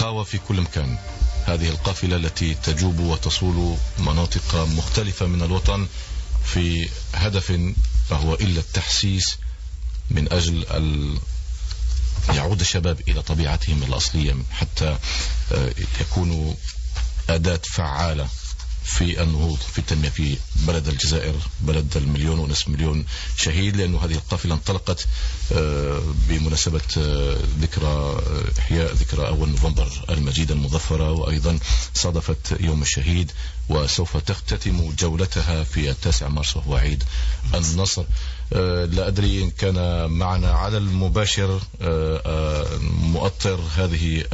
خاوة في كل مكان. هذه القافلة التي تجوب وتصول مناطق مختلفة من الوطن في هدف ما هو إلا التحسيس من أجل يعود الشباب إلى طبيعتهم الأصلية، حتى يكونوا أداة فعالة في النهوض في التنمية في بلد الجزائر، بلد 1.5 مليون شهيد. لأن هذه القافلة انطلقت بمناسبة ذكرى إحياء ذكرى أول نوفمبر المجيد المظفرة، وأيضا صادفت يوم الشهيد، وسوف تختتم جولتها في 9 مارس وهو عيد النصر. لا أدري إن كان معنا على المباشر مؤطر هذه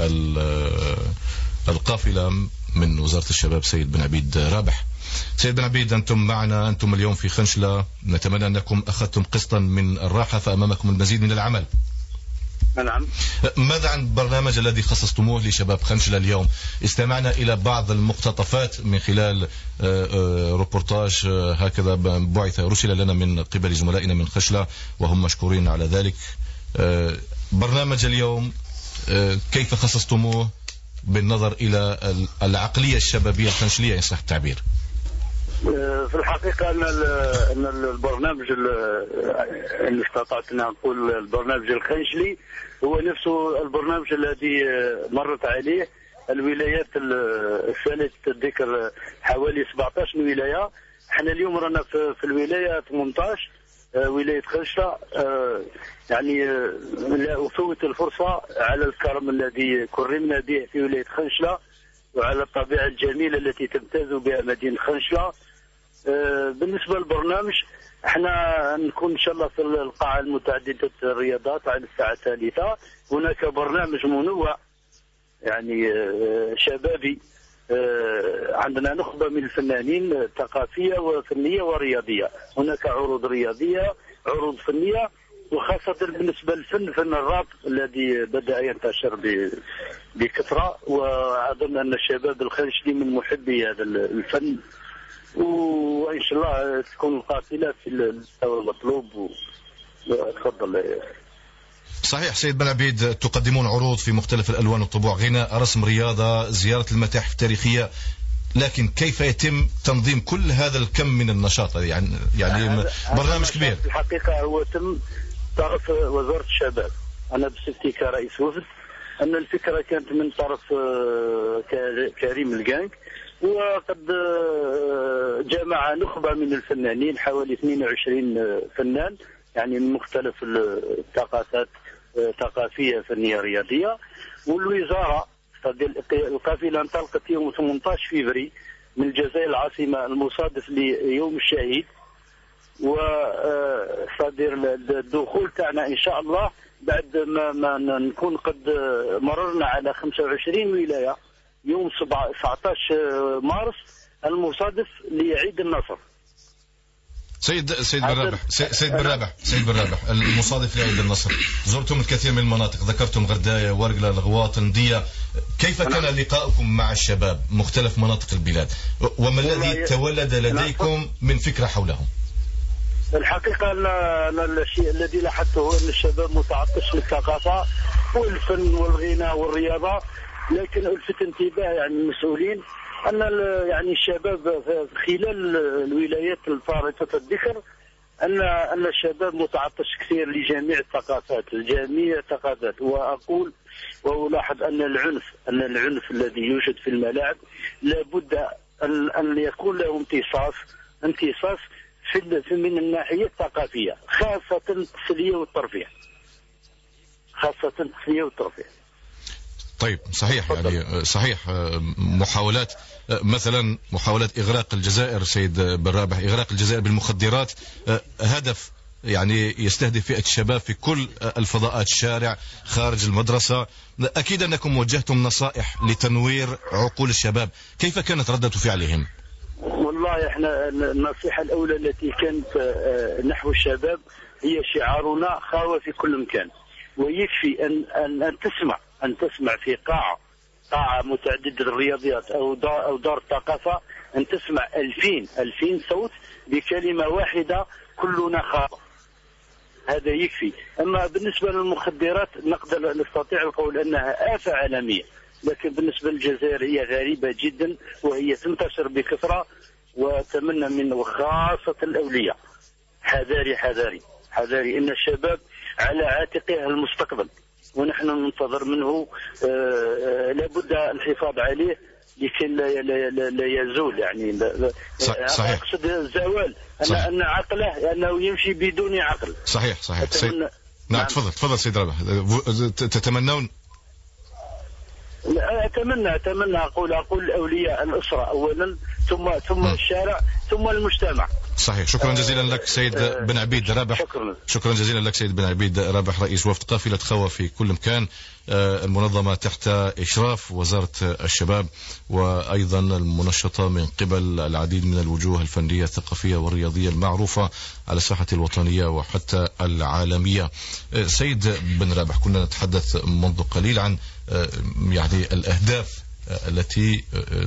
القافلة من وزارة الشباب سيد بن عبيد رابح. سيد بن عبيد، أنتم معنا، أنتم اليوم في خنشلة، نتمنى أنكم أخذتم قسطا من الراحة، فأمامكم المزيد من العمل. نعم. ماذا عن البرنامج الذي خصصتموه لشباب خنشلة اليوم؟ استمعنا إلى بعض المقتطفات من خلال روبورتاج هكذا رسل لنا من قبل زملائنا من خنشلة وهم مشكورين على ذلك. برنامج اليوم كيف خصصتموه بالنظر إلى العقلية الشبابية الخنشلية إن صح التعبير؟ في الحقيقة أن البرنامج اللي استطعت أن نقول البرنامج الخنشلي هو نفسه البرنامج الذي مرت عليه الولايات الثالثة الذكر، حوالي 17 ولاية. احنا اليوم رانا في الولاية 18 ولاية خنشلة. يعني لا أفوت الفرصة على الكرم الذي كرمنا به في ولاية خنشلة، وعلى الطبيعة الجميلة التي تمتاز بها مدينة خنشلة. بالنسبة للبرنامج، احنا نكون ان شاء الله في القاعة المتعددة الرياضات على الساعة 3. هناك برنامج منوع يعني شبابي، عندنا نخبة من الفنانين ثقافية وفنية ورياضية. هناك عروض رياضية، عروض فنية، وخاصة بالنسبة للفن، فن الراب الذي بدأ ينتشر بكثرة، وأظن أن الشباب الخنشلي من محبي هذا الفن، وإن شاء الله تكون القافلة في المستوى المطلوب. تفضل. صحيح سيد بن عبيد، تقدمون عروض في مختلف الألوان والطبوع، غناء، رسم، رياضة، زيارة المتاحف التاريخية، لكن كيف يتم تنظيم كل هذا الكم من النشاط؟ يعني برنامج كبير. في الحقيقة هو تم طرف وزارة الشباب. أنا بصفتي كرئيس وفد، أن الفكرة كانت من طرف كريم الجانك، وقد جمع نخبة من الفنانين حوالي 22 فنان، يعني من مختلف الثقافات، ثقافية فنية رياضية. والوزارة القافلة انطلقت يوم 18 فبراير من الجزائر العاصمة المصادف ليوم الشهيد، وصادر الدخول تاعنا إن شاء الله بعد ما نكون قد مررنا على 25 ولاية يوم 19 مارس المصادف لعيد النصر. سيد بن رابح المصادف لعيد النصر، زرتم الكثير من المناطق، ذكرتم غرداية، ورقلة، الغواط، ندية. كيف كان لقاؤكم مع الشباب مختلف مناطق البلاد، وما الذي تولد لديكم من فكرة حولهم؟ الحقيقة أن الشيء الذي لاحظته أن الشباب متعطش للثقافة والفن والغناء والرياضة، لكن ألفت انتباه يعني المسؤولين أن يعني الشباب خلال الولايات الفارطة الذكر أن الشباب متعطش كثير لجميع الثقافات، وأقول وألاحظ أن العنف الذي يوجد في الملاعب لابد أن يكون له امتصاص في من الناحية الثقافية، خاصة التسلية والترفيه. طيب صحيح، يعني صحيح محاولات إغراق الجزائر سيد بن رابح، إغراق الجزائر بالمخدرات، هدف يعني يستهدف فئة الشباب في كل الفضاءات، الشارع، خارج المدرسة. أكيد أنكم وجهتم نصائح لتنوير عقول الشباب، كيف كانت ردة فعلهم؟ والله احنا النصيحة الأولى التي كانت نحو الشباب هي شعارنا خاوة في كل مكان، ويكفي أن تسمع في قاعة متعددة الرياضيات أو دار الثقافة، أن تسمع 2000 صوت بكلمة واحدة: كلنا خاوة. هذا يكفي. أما بالنسبة للمخدرات نستطيع القول أنها آفة عالمية، لكن بالنسبة للجزائر هي غريبة جدا وهي تنتشر بكثرة. وأتمنى من وخاصة الأولياء حذاري حذاري حذاري، إن الشباب على عاتقه المستقبل، ونحن ننتظر منه لابد الحفاظ عليه لكي لا يزول. يعني صحيح. أقصد الزوال، أن عقله أنه يمشي بدون عقل. صحيح. نعم تفضل سيد رابح. تتمنون؟ أتمنى أقول أولياء الأسرة أولا، ثم الشارع، ثم المجتمع. صحيح. شكرا جزيلا لك سيد بن عبيد رابح. شكرا جزيلا لك سيد بن عبيد رابح، رئيس وفد قافلة خوا في كل مكان، المنظمة تحت إشراف وزارة الشباب، وأيضا المنشطة من قبل العديد من الوجوه الفنية الثقافية والرياضية المعروفة على الساحة الوطنية وحتى العالمية. سيد بن رابح، كنا نتحدث منذ قليل عن يعني الأهداف التي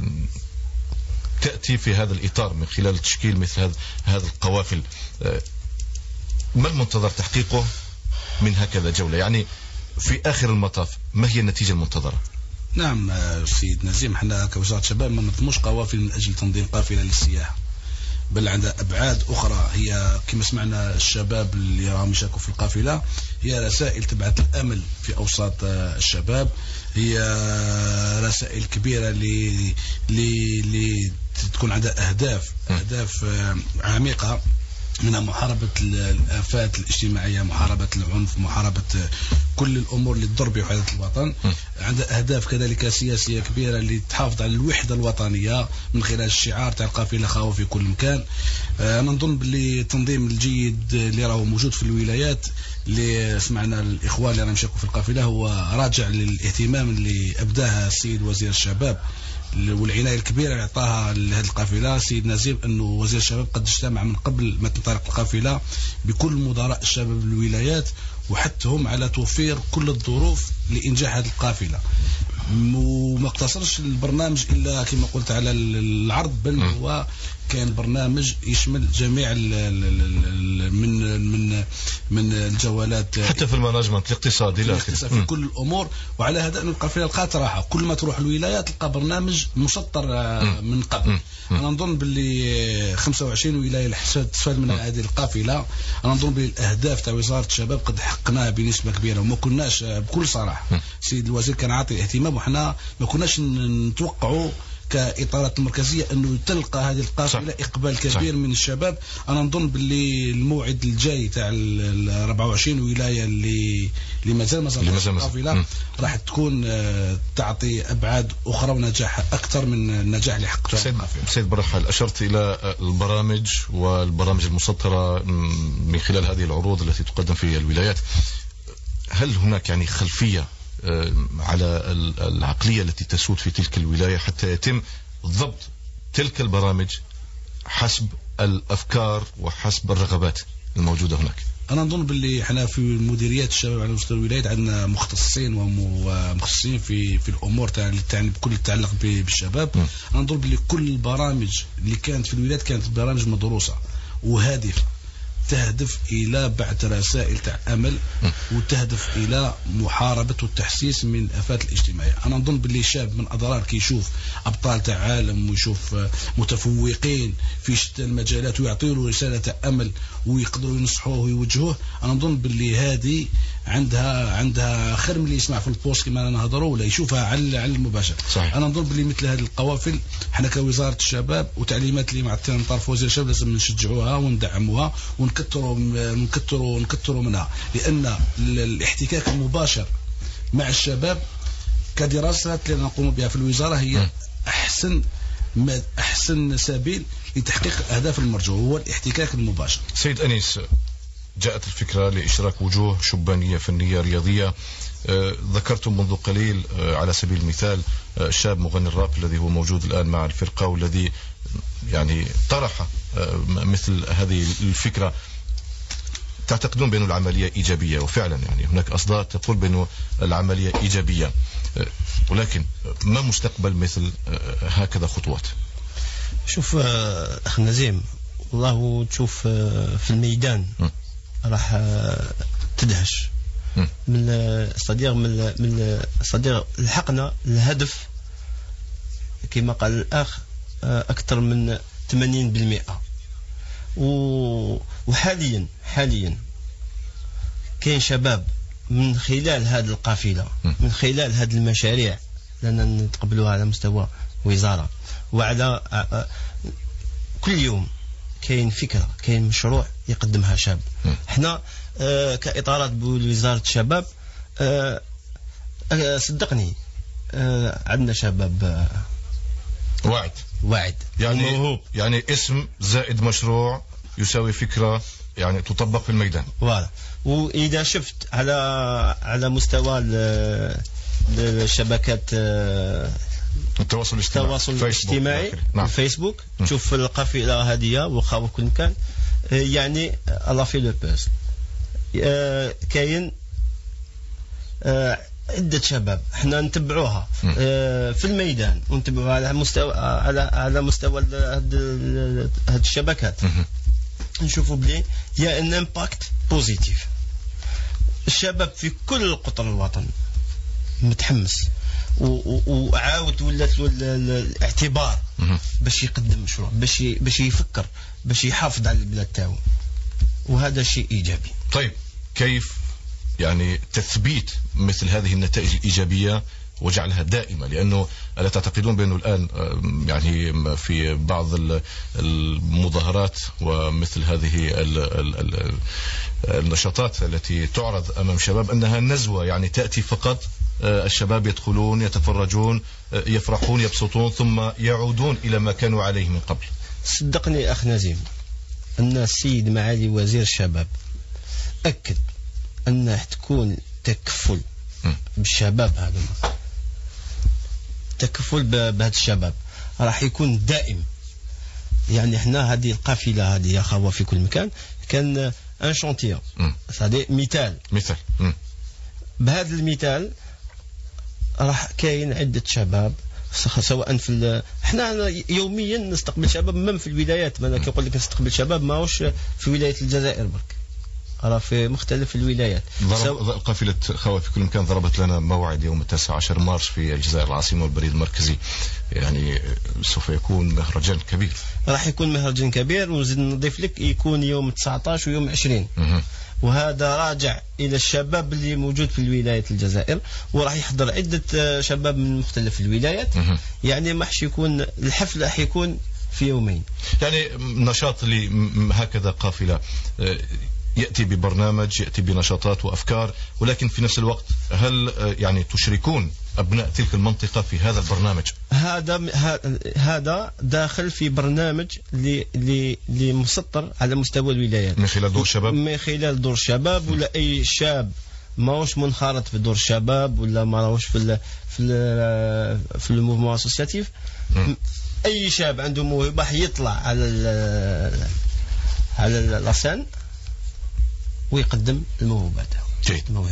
تأتي في هذا الإطار من خلال تشكيل مثل هذا القوافل. ما المنتظر تحقيقه من هكذا جولة؟ يعني في آخر المطاف ما هي النتيجة المنتظرة؟ نعم سيد نزيم، احنا كوزارة شباب ما نظموش قوافل من أجل تنظيم قافلة للسياحة، بل عندها أبعاد أخرى. هي كما سمعنا الشباب اللي راهم يشاركوا في القافلة هي رسائل تبعث الأمل في أوساط الشباب، هي رسائل كبيرة اللي تكون عندها أهداف عميقة، منها محاربة الآفات الاجتماعية، محاربة العنف، محاربة كل الأمور اللي تضر بوحدة الوطن. عندها أهداف كذلك سياسية كبيرة اللي تحافظ على الوحدة الوطنية من خلال الشعار تاع القافلة خاوة في كل مكان. أنا نظن باللي التنظيم الجيد اللي راهو موجود في الولايات اللي سمعنا الإخوان اللي راهم يشاركوا في القافلة هو راجع للاهتمام اللي أبداها السيد وزير الشباب والعناية الكبيرة اللي أعطاها لهذه القافلة. سيد نزيم أنه وزير الشباب قد اجتمع من قبل ما تنطلق القافلة بكل مدراء الشباب الولايات وحثهم على توفير كل الظروف لإنجاح هذه القافلة. وما اقتصرش البرنامج إلا كما قلت على العرض، بل هو كان برنامج يشمل جميع من الجولات حتى في المانجمنت الاقتصادي في كل الأمور. وعلى هذا أن القافلة لقات راحة، كل ما تروح الولايات تلقى برنامج مسطر من قبل. أنا نظن باللي 25 ولاية اللي تستفاد من هذه القافلة. أنا نظن بالأهداف تاع وزارة الشباب قد حققناها بنسبة كبيرة، وما كناش بكل صراحة سيد الوزير كان عاطي اهتمام، وحنا ما كناش نتوقعوا كإطارات المركزية أنه تلقى هذه القافلة إقبال كبير من الشباب. أنا نظن باللي الموعد الجاي تاع 24 ولاية اللي مازال القافلة راح تكون تعطي أبعاد أخرى ونجاح أكثر من النجاح اللي حققته. سيد برحال، أشرت إلى البرامج والبرامج المسطرة من خلال هذه العروض التي تقدم في الولايات. هل هناك يعني خلفية على العقلية التي تسود في تلك الولاية حتى يتم ضبط تلك البرامج حسب الأفكار وحسب الرغبات الموجودة هناك؟ أنا نظن باللي احنا في مديريات الشباب على مستوى الولايات عندنا مختصين ومختصين في الأمور اللي تعني بكل يتعلق بالشباب. أنا نظن باللي كل البرامج اللي كانت في الولايات كانت برامج مدروسة وهادفة، تهدف إلى بعث رسائل تاع أمل وتهدف إلى محاربة والتحسيس من الآفات الاجتماعية. أنا نظن باللي شاب من أضرار كي يشوف أبطال تاع عالم ويشوف متفوقين في شتى المجالات ويعطيله رسالة تاع أمل ويقدروا ينصحوه ويوجهوه، أنا نظن باللي هذه عندها خير من اللي يسمع في البوست كما نهضروا ولا يشوفها على المباشر. صحيح. أنا نظن باللي مثل هذه القوافل احنا كوزارة الشباب وتعليمات اللي معطينا من طرف وزير الشباب لازم نشجعوها وندعموها ونكثروا منها، لأن الاحتكاك المباشر مع الشباب كدراسات اللي نقوم بها في الوزارة هي أحسن سبيل لتحقيق الأهداف المرجوة هو الاحتكاك المباشر. سيد أنيس، جاءت الفكرة لإشراك وجوه شبانية فنية رياضية. ذكرتم منذ قليل على سبيل المثال شاب مغني الراب الذي هو موجود الآن مع الفرقة والذي يعني طرح مثل هذه الفكرة. تعتقدون بأن العملية إيجابية؟ وفعلا يعني هناك أصداء تقول بأن العملية إيجابية، ولكن ما مستقبل مثل هكذا خطوات؟ شوف أخ نزيم، والله تشوف في الميدان راح تدهش من صديق لحقنا الهدف كما قال الأخ أكثر من 80%. وحاليا كاين شباب من خلال هذه القافلة، من خلال هذه المشاريع لأننا نتقبلوها على مستوى وزارة، وعلى كل يوم كاين فكرة، كاين مشروع يقدمها شاب. احنا كإطارات بوزارة الشباب صدقني عندنا شباب واعد يعني وموهوب. يعني اسم زائد مشروع يساوي فكرة يعني تطبق في الميدان. واضح. وإذا شفت على مستوى الشبكات التواصل الاجتماعي نعم. الفيسبوك تشوف القافلة هذه وخاوة كل مكان، يعني الله في لو بوز كاين عدة شباب احنا نتبعوها في الميدان ونتبعوها على مستوى هذه الشبكات، نشوفوا بلي يا ان امباكت بوزيتيف. الشباب في كل قطر الوطن متحمس وعاود ولات له الاعتبار باش يقدم مشروع، باش يفكر، باش يحافظ على البلاد تاعو، وهذا شيء ايجابي. طيب كيف يعني تثبيت مثل هذه النتائج الإيجابية وجعلها دائمة؟ لأنه ألا تعتقدون بأنه الآن يعني في بعض المظاهرات ومثل هذه النشاطات التي تعرض أمام شباب أنها نزوة، يعني تأتي فقط الشباب يدخلون يتفرجون يفرحون يبسطون ثم يعودون إلى ما كانوا عليه من قبل؟ صدقني أخ نزيم أن السيد معالي وزير الشباب أكد أنه تكون تكفل بالشباب هذا، تكفل بهذا الشباب راح يكون دائم. يعني احنا هذه القافلة هذه يا خاوة في كل مكان كان ان شونتير، هذا مثال. بهذا المثال راح كاين عدة شباب سواء في احنا يوميا نستقبل شباب من في الولايات. ما انا كنقول لك نستقبل شباب ماهوش في ولاية الجزائر برك، راه في مختلف الولايات. قافلة خاوة في كل مكان ضربت لنا موعد يوم 19 مارس في الجزائر العاصمة والبريد المركزي، يعني سوف يكون مهرجان كبير. راح يكون مهرجان كبير، ونزيد نضيف لك يكون يوم 19 ويوم 20. وهذا راجع إلى الشباب اللي موجود في الولايات الجزائر، وراح يحضر عدة شباب من مختلف الولايات. يعني ما حش يكون الحفل راح يكون في يومين. يعني نشاط هكذا قافلة يأتي ببرنامج، يأتي بنشاطات وأفكار، ولكن في نفس الوقت هل يعني تشركون أبناء تلك المنطقة في هذا البرنامج؟ هذا داخل في برنامج اللي مسطر على مستوى الولايات من خلال دور الشباب. من خلال دور الشباب، ولا أي شاب ماهوش منخرط في دور الشباب ولا ما راهوش في الموفمون اسوسياتيف. أي شاب عنده موهبة يطلع على لاسان ويقدم الموهبة تاعو.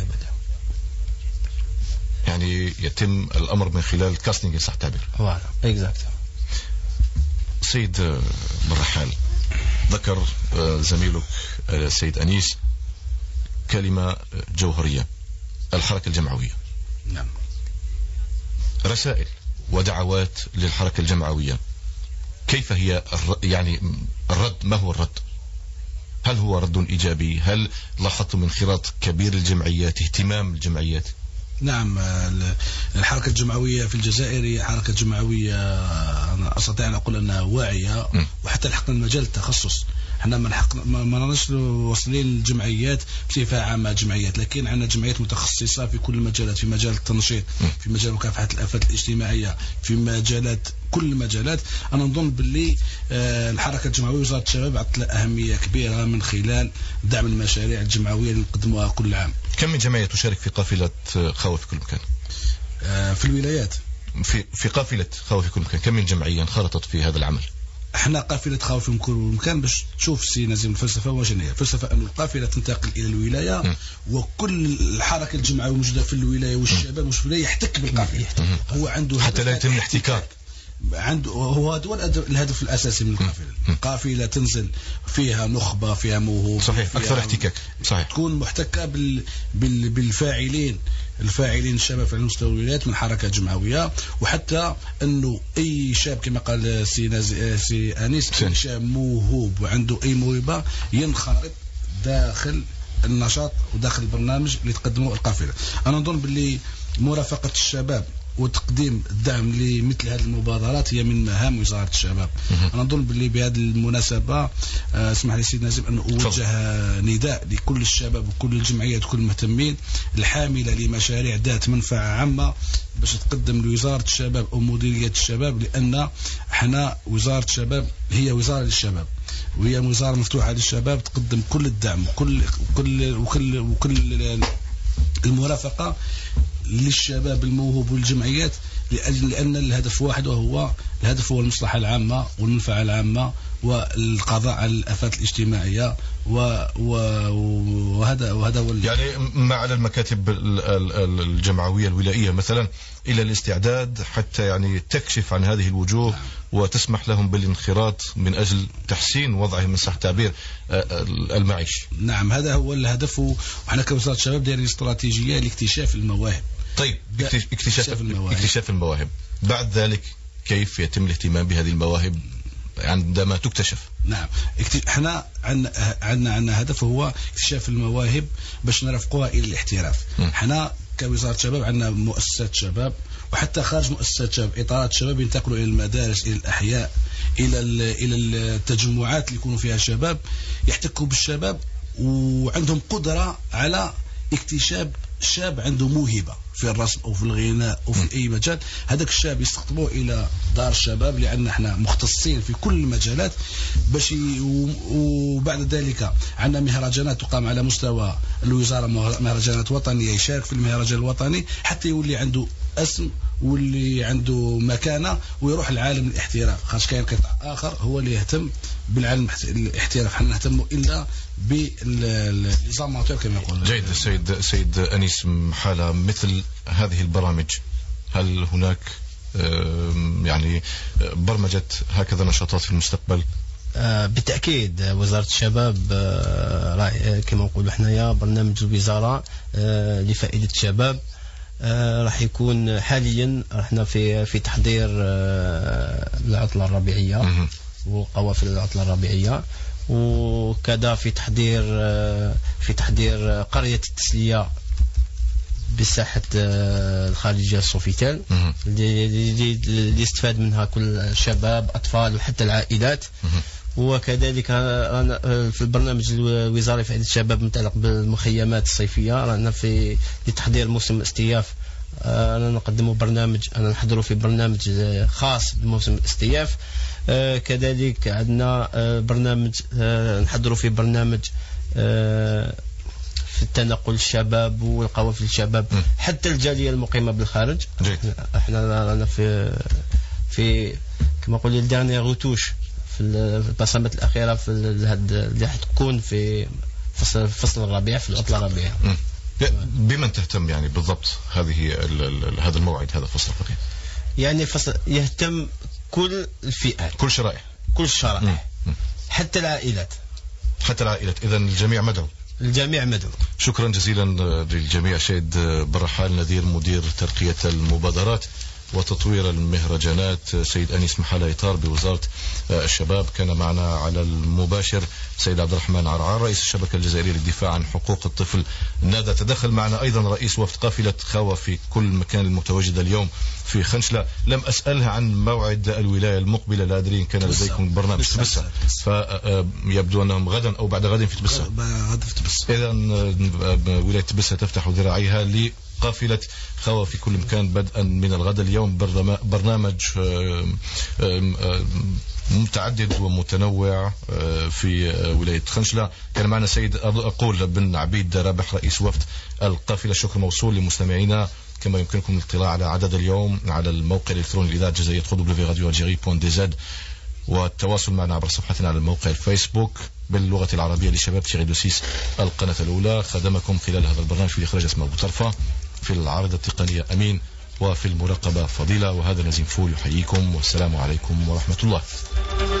يعني يتم الأمر من خلال كاستنج، صح تعبير؟ فوالا اكزاكت. سيد بن رحال، ذكر زميلك السيد أنيس كلمة جوهرية: الحركة الجمعوية. نعم. رسائل ودعوات للحركة الجمعوية، كيف هي يعني الرد؟ ما هو الرد؟ هل هو رد إيجابي؟ هل لاحظتم انخراط كبير الجمعيات، اهتمام الجمعيات؟ نعم، الحركة الجمعوية في الجزائر هي حركة جمعوية أنا أستطيع أن أقول أنها واعية، وحتى لحقنا المجال التخصص. احنا ما نرناش واصلين للجمعيات بصفة عامة جمعيات، لكن عندنا جمعيات متخصصة في كل المجالات، في مجال التنشيط، في مجال مكافحة الآفات الاجتماعية، في مجالات كل المجالات. أنا نظن باللي الحركة الجمعوية وزارة الشباب عطت لها أهمية كبيرة من خلال دعم المشاريع الجمعوية اللي نقدموها كل عام. كم من جمعية تشارك في قافلة خاوة في كل مكان؟ في الولايات في قافلة خاوة في كل مكان كم من جمعية انخرطت في هذا العمل؟ احنا قافلة خاوة في كل مكان باش تشوف سي نزيم الفلسفة وجنية. الفلسفة أن القافلة تنتقل إلى الولاية، وكل الحركة الجمعوية موجودة في الولاية، والشباب مش في الولاية يحتك بالقافلة. هو عنده حتى لا يتم الاحتكاك. عنده هو الهدف الأساسي من القافلة. القافلة تنزل فيها نخبة، فيها موهوب، صحيح، أكثر احتكاك، صحيح، تكون محتكة بالفاعلين الشباب في مستوى الولايات من حركة جمعوية، وحتى أنه أي شاب كما قال سي أنيس، أي شاب موهوب وعنده أي موهبة ينخرط داخل النشاط وداخل البرنامج اللي تقدمه القافلة. أنا نظن باللي مرافقة الشباب وتقديم الدعم لمثل هذه المبادرات هي من مهام وزارة الشباب. أنا أظن باللي بهذه المناسبة اسمح لي سيد نازم أن أوجه نداء لكل الشباب وكل الجمعيات وكل المهتمين الحاملة لمشاريع ذات منفعة عامة باش تقدم لوزارة الشباب أو مديرية الشباب، لأن احنا وزارة الشباب هي وزارة للشباب، وهي وزارة مفتوحة للشباب تقدم كل الدعم وكل المرافقة للشباب الموهوب والجمعيات، لأن الهدف واحد، وهو الهدف هو المصلحة العامة والمنفعة العامة والقضاء على الآفات الاجتماعية، وهذا هو يعني ما على المكاتب الجمعوية الولائية مثلا إلى الاستعداد حتى يعني تكشف عن هذه الوجوه وتسمح لهم بالانخراط من أجل تحسين وضعهم من صح التعبير المعيشي. نعم، هذا هو الهدف، وحنا كوزارة الشباب دايرين استراتيجية لاكتشاف المواهب. طيب، اكتشاف المواهب، بعد ذلك كيف يتم الاهتمام بهذه المواهب عندما تكتشف؟ نعم، احنا عندنا هدف هو اكتشاف المواهب باش نرافقوها الى الاحتراف. احنا كوزارة شباب عندنا مؤسسات شباب، وحتى خارج مؤسسات شباب اطارات شباب ينتقلوا الى المدارس، الى الاحياء، الى التجمعات اللي يكونوا فيها شباب يحتكوا بالشباب، وعندهم قدرة على اكتشاف شاب عنده موهبة في الرسم أو في الغناء أو في أي مجال. هذاك الشاب يستقطبوه إلى دار الشباب، لأن احنا مختصين في كل المجالات باش وبعد ذلك عندنا مهرجانات تقام على مستوى الوزارة، مهرجانات وطنية، يشارك في المهرجان الوطني حتى يولي عنده اسم واللي عنده مكانة ويروح العالم الاحتراف. خاص كاين قطاع آخر هو اللي يهتم بالعالم الاحتراف، حنا نهتموا إلا بالنظام كما يقول. جيد. سيد أنيس محالة، مثل هذه البرامج هل هناك يعني برمجة هكذا نشاطات في المستقبل؟ بالتأكيد وزارة الشباب كما نقولوا حنايا برنامج الوزارة لفائدة الشباب راح يكون حاليا رحنا في تحضير العطلة الربيعية وقوافل العطلة الربيعية، وكذا في تحضير قرية التسلية بساحة الخارجية السوفيتال اللي يستفاد منها كل الشباب، أطفال وحتى العائلات. وكذلك في البرنامج الوزاري في عدة الشباب متعلق بالمخيمات الصيفية، رانا في لتحضير موسم الاستياف. أنا نقدم برنامج، أنا نحضر في برنامج خاص بموسم الاستياف. كذلك عندنا برنامج نحضر في برنامج في التنقل الشباب والقوافل الشباب حتى الجالية المقيمة بالخارج. احنا رانا في كما نقول الداني روتوش في البصمات الأخيرة في اللي حتكون في فصل الربيع، في العطلة الربيعية. بمن تهتم يعني بالضبط هذا الموعد، هذا فصل الربيع؟ يعني فصل يهتم كل الفئات، كل الشرائح حتى العائلات. إذن الجميع مدعو. شكرا جزيلا للجميع. سيد برحال نذير مدير ترقية المبادرات وتطوير المهرجانات، سيد أنيس محالة إطار بوزارة الشباب، كان معنا على المباشر سيد عبد الرحمن عرعار رئيس الشبكة الجزائرية للدفاع عن حقوق الطفل نادى. تدخل معنا أيضا رئيس وفد قافلة خاوة في كل مكان المتواجدة اليوم في خنشلة. لم أسألها عن موعد الولاية المقبلة، لا أدري إن كان لديكم برنامج تبسة، فيبدو أنهم غدا أو بعد غد في تبسة. إذا ولاية تبسة تفتح ذراعيها قافلة خاوة في كل مكان بدءا من الغد. اليوم برنامج متعدد ومتنوع في ولاية خنشلة. كان معنا سيد أقول بن عبيد رابح رئيس وفد القافلة. شكر موصول لمستمعينا. كما يمكنكم الاطلاع على عدد اليوم على الموقع الإلكتروني لإذاعة الجزائرية www.radioalgerie.dz، والتواصل معنا عبر صفحتنا على الموقع الفيسبوك باللغة العربية لشباب -6 القناة الأولى. خدمكم خلال هذا البرنامج في الإخراج اسماء بوطرفة، في العارضة التقنية أمين، وفي المراقبة فضيلة. وهذا نزيم فول يحييكم والسلام عليكم ورحمة الله.